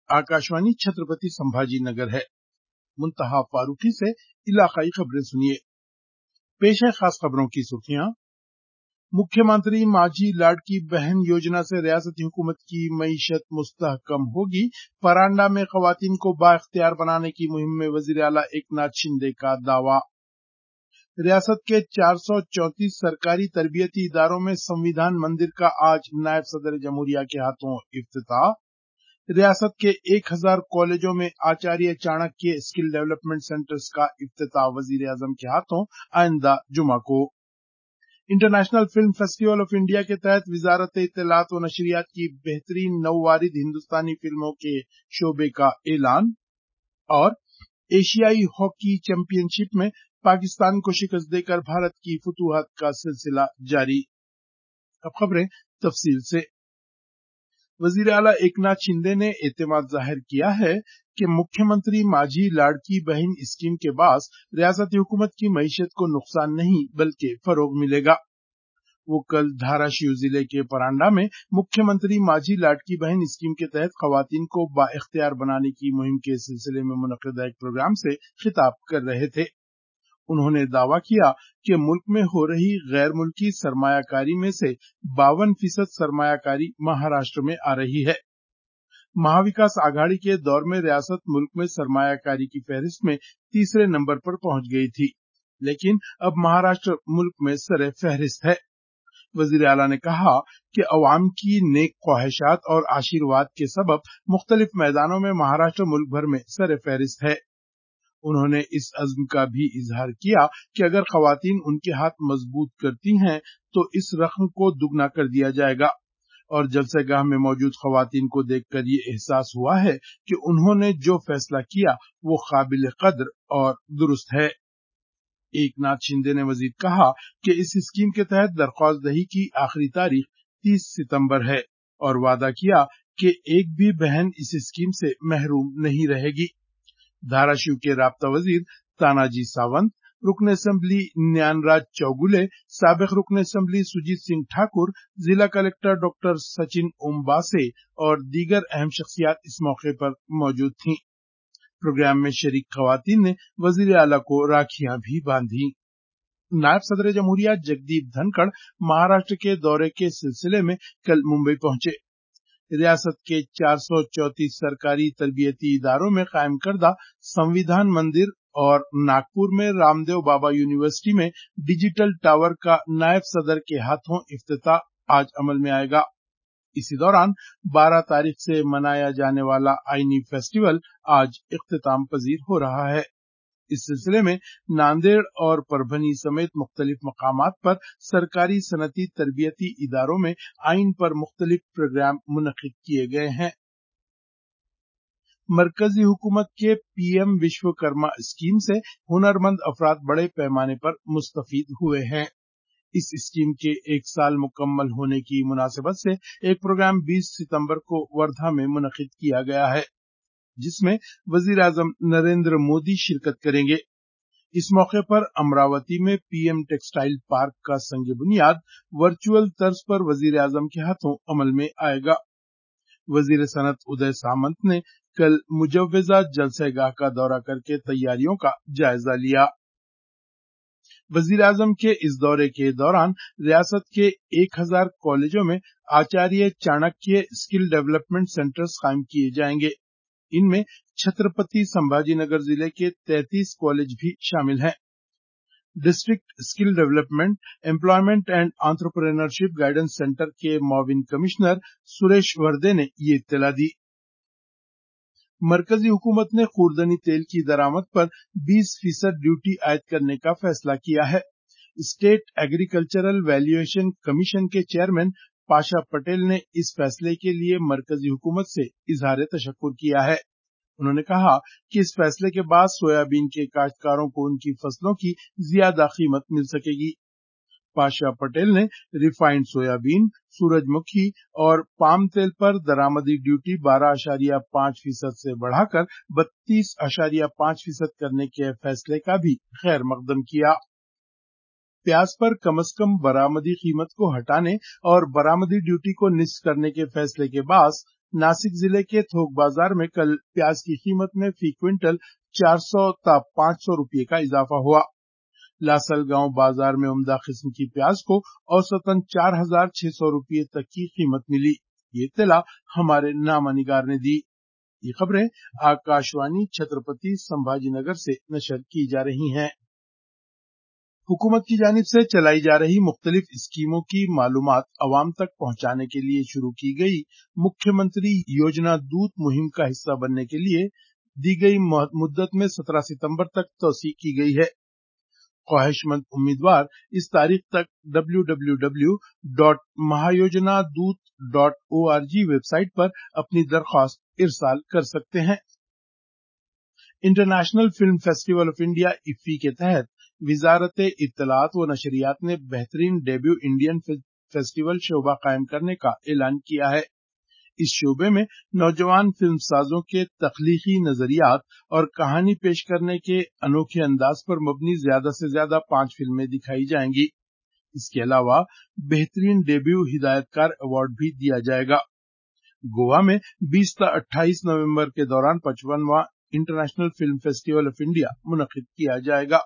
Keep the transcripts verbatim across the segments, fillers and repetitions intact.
आकाशवाणी छत्रपति संभाजी नगर है। मुंतहा फारूकी से इलाकाई खबरें सुनिए। पेश है खास खबरों की सुर्खियां। मुख्यमंत्री माझी लाडकी बहन योजना से रियासती हुकूमत की मईशत मुस्तहकम होगी। परांडा में खवातीन को बाइख्तियार बनाने की मुहिम में वजीर आला एकनाथ शिंदे का दावा। रियासत के चार सौ चौंतीस सरकारी तरबियती इदारों में संविधान मंदिर का आज नायब सदर जमहूरिया के हाथों इफ्तिताह। रियासत के एक हजार कॉलेजों में Acharya Chanakya skill development centres का इफ्तिताह वजीर आजम के हाथों आइंदा जुमा को। International film festival of India के तहत वजारत इत्तलात व नशरियात की बेहतरीन नौवारिद हिंदुस्तानी फिल्मों के शोबे का ऐलान। और एशियाई हॉकी चैंपियनशिप में पाकिस्तान को शिकस्त देकर भारत की फतूहत का सिलसिला जारी। अब खबरें तफसील से। वजीर आला एकनाथ शिंदे ने एतमाद जाहिर किया है कि मुख्यमंत्री माझी लाडकी बहन स्कीम के बाद रियासती हुकूमत की मईशत को नुकसान नहीं बल्कि फरोग मिलेगा। वो कल धाराशिव जिले के परांडा में मुख्यमंत्री माझी लाडकी बहन स्कीम के तहत खवातीन को बाइख्तियार बनाने की मुहिम के सिलसिले में मुनक्किदा एक प्रोग्राम से खिताब कर रहे थे। उन्होंने दावा किया कि मुल्क में हो रही गैर मुल्की सरमायाकारी में से बावन फीसद सरमायाकारी महाराष्ट्र में आ रही है। महाविकास आघाड़ी के दौर में रियासत मुल्क में सरमायाकारी की फहरिस्त में तीसरे नंबर पर पहुंच गई थी, लेकिन अब महाराष्ट्र मुल्क में सरे फहरिस्त है। वजीर आला ने कहा कि अवाम की नेक ख्वाहिशात और आशीर्वाद के सबब मुख्तलिफ मैदानों में महाराष्ट्र मुल्क भर में सरे फहरिस्त है। उन्होंने इस अज़्म का भी इजहार किया कि अगर खवातीन उनके हाथ मजबूत करती हैं तो इस रकम को दुगना कर दिया जाएगा। और जलसेगाह में मौजूद खवातीन को देखकर ये एहसास हुआ है कि उन्होंने जो फैसला किया वो काबिल कद्र और दुरुस्त है। एकनाथ शिंदे ने मजीद कहा कि इस स्कीम के तहत दरख्वास्त दही की आखिरी तारीख तीस सितंबर है और वादा किया कि एक भी बहन इस स्कीम से महरूम नहीं रहेगी। धाराशिव के राब्ता वजीर तानाजी सावंत, रुकन असेंबली न्यानराज चौगुले, साबिक रुकन असेंबली सुजीत सिंह ठाकुर, जिला कलेक्टर डॉक्टर सचिन ओम्बासे और दीगर अहम शख्सियात इस मौके पर मौजूद थीं। प्रोग्राम में शरीक खवातीन ने वजीर आला को राखियां भी बांधी। नायब सदर जमहूरिया जगदीप धनखड़ महाराष्ट्र के दौरे के सिलसिले में कल मुंबई पहुंचे। रियासत के चार सौ चौंतीस सरकारी तरबियती इदारों में कायम करदा संविधान मंदिर और नागपुर में रामदेव बाबा यूनिवर्सिटी में डिजिटल टावर का नायब सदर के हाथों इफ्तिताह आज अमल में आएगा। इसी दौरान बारह तारीख से मनाया जाने वाला आईनी फेस्टिवल आज इख्तिताम पजीर हो रहा है। इस सिलसिले में नांदेड़ और परभनी समेत मुख्तलिफ मकामात पर सरकारी सनती तरबियती इदारों में आइन पर मुख्तलिफ प्रोग्राम मुनक्किद किए गए हैं। मरकजी हुकूमत के पीएम विश्वकर्मा स्कीम से हुनरमंद अफराद बड़े पैमाने पर मुस्तफीद हुए हैं। इस स्कीम के एक साल मुकम्मल होने की मुनासिबत से एक प्रोग्राम बीस सितंबर को वर्धा में मुनक्किद किया गया है, जिसमें वजीर आजम नरेंद्र मोदी शिरकत करेंगे। इस मौके पर अमरावती में पीएम टेक्सटाइल पार्क का संग बुनियाद वर्चुअल तर्ज पर वजीर आजम के हाथों अमल में आएगा। वजीर सनत उदय सामंत ने कल मुजव्वजा जलसेगाह का दौरा करके तैयारियों का जायजा लिया। वजीर आजम के इस दौरे के दौरान रियासत के एक हजार कॉलेजों में Acharya Chanakya skill development centres कायम किए जाएंगे। इनमें छत्रपति संभाजीनगर जिले के तैंतीस कॉलेज भी शामिल हैं। District skill development, employment and entrepreneurship guidance centre के मुआविन कमिश्नर सुरेश वर्दे ने ये इत्तला दी। मरकजी हुकूमत ने खुर्दनी तेल की दरामद पर बीस फीसद ड्यूटी आयद करने का फैसला किया है। स्टेट एग्रीकल्चरल वैल्यूएशन कमीशन के चेयरमैन पाशा पटेल ने इस फैसले के लिए मरकजी हुकूमत से इजहार तशक्कुर किया है। उन्होंने कहा कि इस फैसले के बाद सोयाबीन के काश्तकारों को उनकी फसलों की ज्यादा कीमत मिल सकेगी। पाशा पटेल ने रिफाइंड सोयाबीन, सूरजमुखी और पाम तेल पर दरामदी ड्यूटी बारह अशारिया पांच फीसद से बढ़ाकर बत्तीस अशारिया पांच फीसद करने के फैसले का भी खैर मकदम किया। प्याज पर कम अज कम बरामदी कीमत को हटाने और बरामदी ड्यूटी को निस्फ करने के फैसले के बाद नासिक जिले के थोक बाजार में कल प्याज की कीमत में फी क्विंटल चार सौ ता पाँच सौ रुपये का इजाफा हुआ। लासलगांव बाजार में उम्दा किस्म की प्याज को औसतन चार हजार छह सौ रुपये तक की कीमत मिली। ये इत्तला हमारे नामा निगार ने दी। ये खबरें आकाशवाणी छत्रपति संभाजीनगर से नशर की जा रही हैं। हुकूमत की जानिब से चलाई जा रही मुख्तलिफ स्कीमों की मालूमात अवाम तक पहुंचाने के लिए शुरू की गई मुख्यमंत्री योजना दूत मुहिम का हिस्सा बनने के लिए दी गई मुद्दत में सत्रह सितंबर तक तोसी की गई है। ख्वाहिशमंद उम्मीदवार इस तारीख तक W W W dot Mahayojanadoot dot O R G website पर अपनी दरख्वास्त इरसाल कर सकते हैं। International film festival of India IFFI के तहत विजारत इत्तलात व नशरियात ने बेहतरीन डेब्यू इंडियन फेस्टिवल शोबा कायम करने का ऐलान किया है। इस शोबे में नौजवान फिल्मसाजों के तख्लीकी नजरियात और कहानी पेश करने के अनोखे अंदाज पर मबनी ज्यादा से ज्यादा पांच फिल्में दिखाई जाएंगी। इसके अलावा बेहतरीन डेब्यू हिदायतकार अवार्ड भी दिया जाएगा। गोवा में बीस से अट्ठाईस नवंबर के दौरान पचपनवां international film festival of India मुनक्किद किया जाएगा।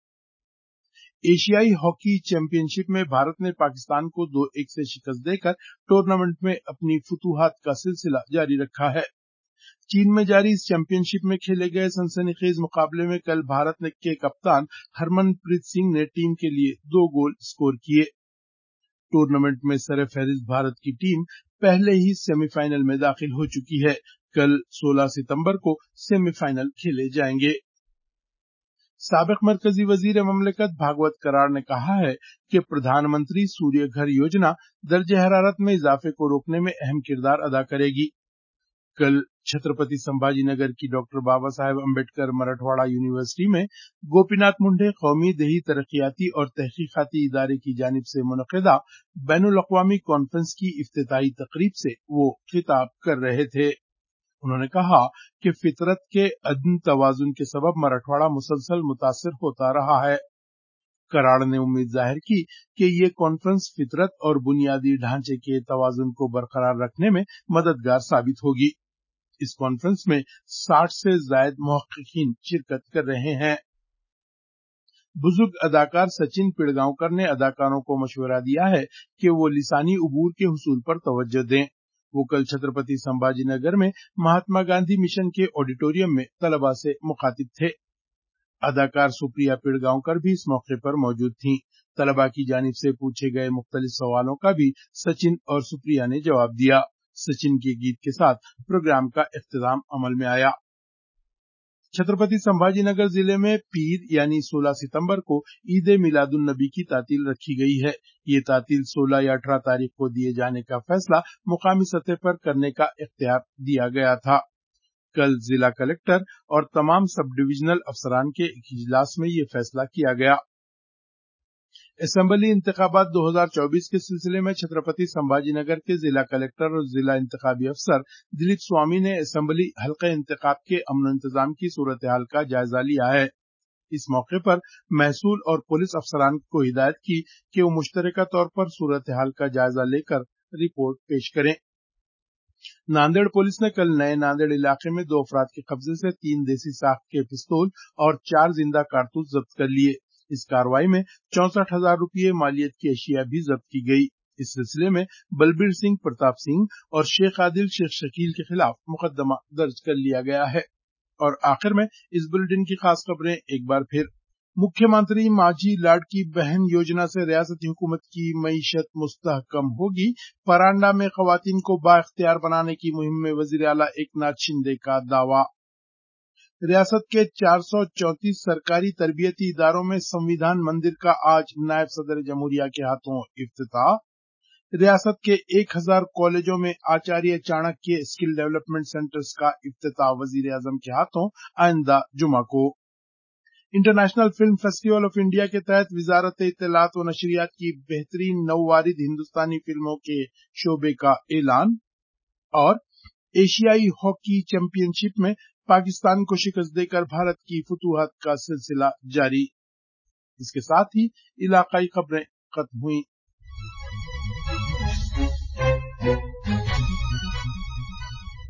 एशियाई हॉकी चैंपियनशिप में भारत ने पाकिस्तान को दो एक से शिकस्त देकर टूर्नामेंट में अपनी फुतूहात का सिलसिला जारी रखा है। चीन में जारी इस चैंपियनशिप में खेले गए सनसनीखेज मुकाबले में कल भारत के कप्तान हरमनप्रीत सिंह ने टीम के लिए दो गोल स्कोर किए। टूर्नामेंट में सरफहरिस्त भारत की टीम पहले ही सेमीफाइनल में दाखिल हो चुकी है। कल सोलह सितंबर को सेमीफाइनल खेले जाएंगे। साबिक मरकजी वजीर ममलिकत भागवत करार ने कहा है कि प्रधानमंत्री सूर्य घर योजना दर्जे हरारत में इजाफे को रोकने में अहम किरदार अदा करेगी। कल छत्रपति संभाजीनगर की डॉक्टर बाबा साहेब अम्बेडकर मराठवाड़ा यूनिवर्सिटी में गोपीनाथ मुंडे कौमी देही तरक्याती और तहकीकाती इदारे की जानिब से मुनक़िदा बैनुल अक़वामी कॉन्फ्रेंस की इफ्तिताही तकरीब से वो खिताब कर रहे थे। उन्होंने कहा कि फितरत के अदम तवाजुन के सबब मराठवाड़ा मुसलसल मुतासिर होता रहा है। कराड़ ने उम्मीद जाहिर की कि ये कॉन्फ्रेंस फितरत और बुनियादी ढांचे के तवाजुन को बरकरार रखने में मददगार साबित होगी। इस कॉन्फ्रेंस में साठ से जायद मुहक्किकीन शिरकत कर रहे हैं। बुजुर्ग अदाकार सचिन पिड़गांवकर ने अदाकारों को मशवरा दिया है कि वो लिसानी उबूर के हुसूल पर तवज्जो दें। वो कल छत्रपति संभाजीनगर में महात्मा गांधी मिशन के ऑडिटोरियम में तलबा से मुखातिब थे। अदाकार सुप्रिया पिड़गांवकर भी इस मौके पर मौजूद थीं। तलबा की जानिब से पूछे गए मुख्तलिफ सवालों का भी सचिन और सुप्रिया ने जवाब दिया। सचिन के गीत के साथ प्रोग्राम का इख्तिताम अमल में आया। छत्रपति संभाजीनगर जिले में पीर यानी सोलह सितंबर को ईद मिलादुन नबी की तातील रखी गई है। ये तातील सोलह या अठारह तारीख को दिए जाने का फैसला मुकामी सतह पर करने का इख्तियार दिया गया था। कल जिला कलेक्टर और तमाम सब डिविजनल अफसरान के एक इजलास में ये फैसला किया गया। असेंबली इंतखाबात दो हज़ार चौबीस के सिलसिले में छत्रपति संभाजीनगर के जिला कलेक्टर और जिला इंतखाबी अफसर दिलीप स्वामी ने असेंबली हल्के इंतखाब के अमन इंतजाम की सूरत हाल का जायजा लिया है। इस मौके पर महसूल और पुलिस अफसरान को हिदायत की कि वो मुश्तरका तौर पर सूरत हाल का जायजा लेकर रिपोर्ट पेश करें। नांदेड़ पुलिस ने कल नए नांदेड़ इलाके में दो अफराद के कब्जे से तीन देसी साख के पिस्तौल और चार जिंदा कारतूस जब्त कर लिए। इस कार्रवाई में चौसठ हजार रूपये मालियत की अशिया भी जब्त की गई। इस सिलसिले में बलबीर सिंह, प्रताप सिंह और शेख आदिल शेख शकील के खिलाफ मुकदमा दर्ज कर लिया गया है। और आखिर में इस बुलेटिन की खास खबरें एक बार फिर। मुख्यमंत्री माझी लाडकी बहन योजना से रियासती हुकूमत की मईशत मुस्तहकम होगी। परांडा में खवातीन को बाइख्तियार बनाने की मुहिम में वजीर आला एकनाथ शिंदे का दावा। रियासत के चार सौ चौंतीस सरकारी तरबियती इदारों में संविधान मंदिर का आज नायब सदर जमहूरिया के हाथों इफ्तिताह। रियासत के एक हजार कॉलेजों में Acharya Chanakya skill development centres का इफ्तिताह वजीर आजम के हाथों आइंदा जुमा को। International film festival of India के तहत वजारत इत्तलात व नशरियात की बेहतरीन नौवारिद हिंदुस्तानी फिल्मों के शोबे का ऐलान। और एशियाई हॉकी चैंपियनशिप में पाकिस्तान को शिकस्त देकर भारत की फुतूहात का सिलसिला जारी। इसके साथ ही इलाकाई खबरें खत्म हुई।